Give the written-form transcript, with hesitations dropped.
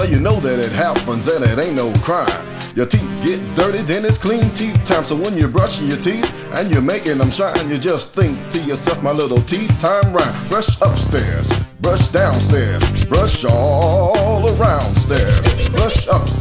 Well, you know that it happens and it ain't no crime. Your teeth get dirty, then it's clean teeth time. So when you're brushing your teeth and you're making them shine, you just think to yourself, my little teeth time rhyme. Brush upstairs, brush downstairs, brush all around stairs, brush upstairs.